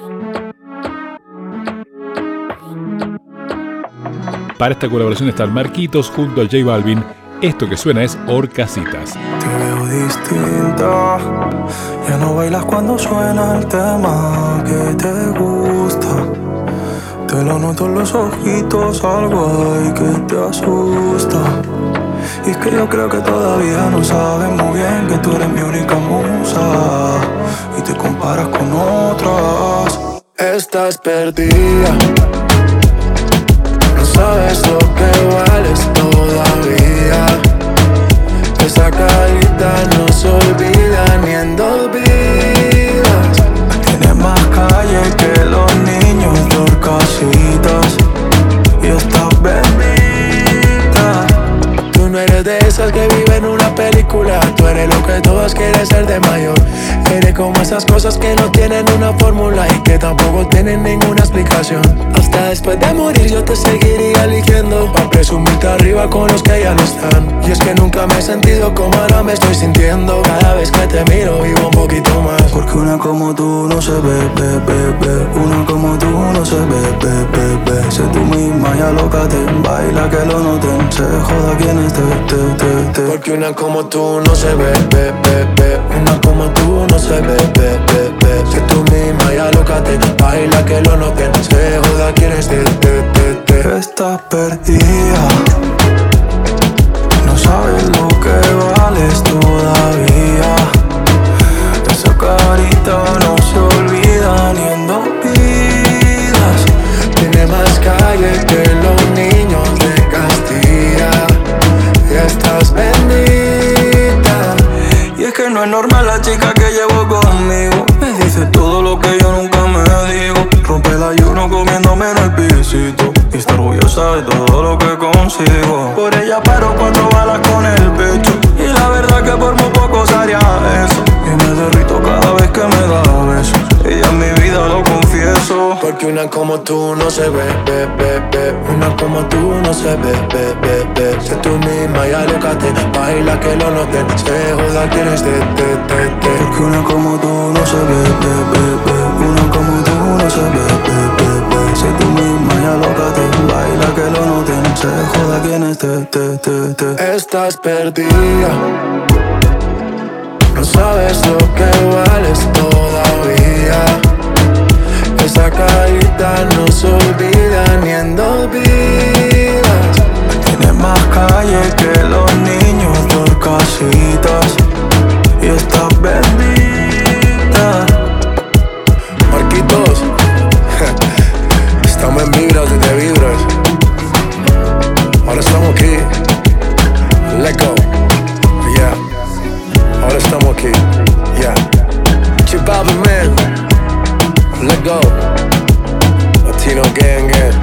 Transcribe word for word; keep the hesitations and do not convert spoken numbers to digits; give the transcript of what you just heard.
Para esta colaboración están Marquitos junto a J Balvin. Esto que suena es Horcasitas. Te veo distinta, ya no bailas cuando suena el tema que te gusta. Te lo noto en los ojitos, algo hay que te asusta. Y es que yo creo que todavía no sabes muy bien que tú eres mi única musa y te comparas con otras. Estás perdida, no sabes lo que vales todavía. Esa carita no se olvida ni en dos vidas. Tienes más calle que los niños de Horcasitas y estás bendita. Tú no eres de esas que viven una película. Tú eres lo que todas quieren ser de mayor. Eres como esas cosas que no tienen una fórmula y que tampoco tienen ninguna explicación. Hasta después de morir yo te seguiría eligiendo, pa' presumirte arriba con los que ya no están. Y es que nunca me he sentido como ahora me estoy sintiendo. Cada vez que te miro vivo un poquito más. Porque una como tú no se ve, ve, ve, ve. Una como tú no se ve, ve, ve, ve. Sé tú misma y alócate, baila que lo noten. Se joda quien esté, te, te, te. Porque una como tú no se ve, ve, ve, ve. Una como tú no se ve, ve, ve, ve. Sé tú misma y alócate, baila que lo noten. Se joda quien esté, te, te, te. Estás perdida, no sabes lo que vales todavía. Esa carita no se olvida ni en dos vidas. Tiene más calle que los niños de Castilla y estás bendita. Y es que no es normal la chica que llevo conmigo. Me dice todo lo que yo nunca me digo. Rompe el ayuno comiéndome en el pisito y está orgullosa de todo lo que consigo. Por ella paro cuatro balas con el pecho y la verdad que por muy poco haría eso. Y me derrito cada vez que me da besos. Ella es mi vida, lo confieso. Porque una como tú no se ve, ve, ve, ve. Una como tú no se ve, ve, ve, ve. Sé tú misma y alócate, baila que lo noten. Se joda quien esté, te, te, te. Porque una como tú no se ve, ve, ve, ve. Una como tú no se ve, ve, ve, ve. Sé tú misma y alócate, baila que lo noten. Se joda quien esté, te, te, te. Estás perdida, no sabes lo que vales todavía. Esa carita no se olvida ni en dos vidas. Tienes más calle que los niños de Horcasitas y estás bendita. Marquitos, estamos en vibras desde vibras. Ahora estamos aquí. Let go, yeah. Ahora estamos aquí, yeah. J Balvin, man. Let go. Latino gang, gang.